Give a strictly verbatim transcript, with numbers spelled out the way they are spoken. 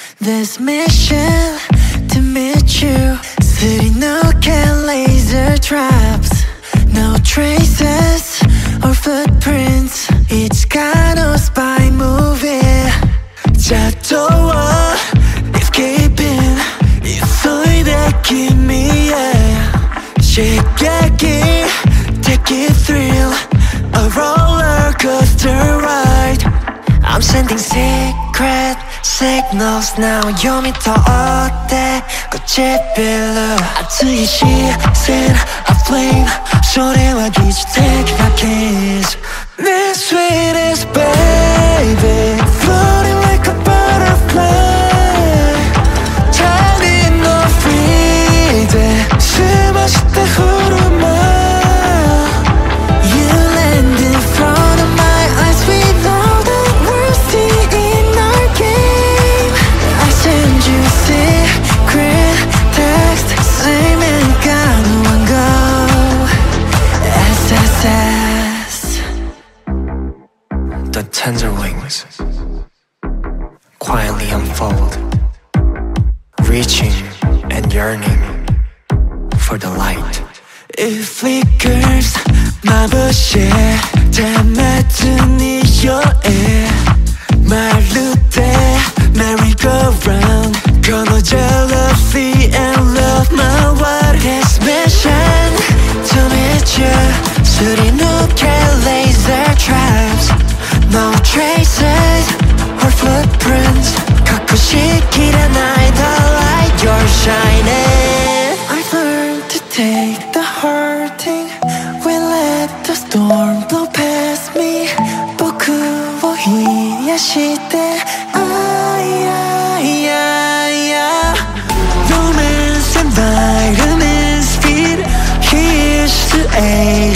This mission to meet you 스리누게 laser traps. No traces or footprints. It's kind of spy movie. 자도와 escaping 이소리대 기미에 식객이 take it thrill. A roller coaster ride. I'm sending secret signals now. 요미터 어때 꽃이 빌려 아트의 시선 a flame 소리와 기지 take my keys. 내 sweetest baby floating like a butterfly. 달린 너 free day 숨 마실 때 흐르마. You land in front of my eyes with all the words in our game. I send you secret text saying 가능한 거 S S S. The tender wings quietly unfold, reaching and yearning for the light. It flickers 마부시에 담아둔 이 여에 말루대 merry-go-round 걸어 jealousy and love my world. This mission to meet you 스리누게 laser traps. No traces or footprints 가끔씩이란 I the light you're shining. I've learned to take the hurting. We let the storm blow past me. 僕を癒してRomance and vitamin speed. Here's to A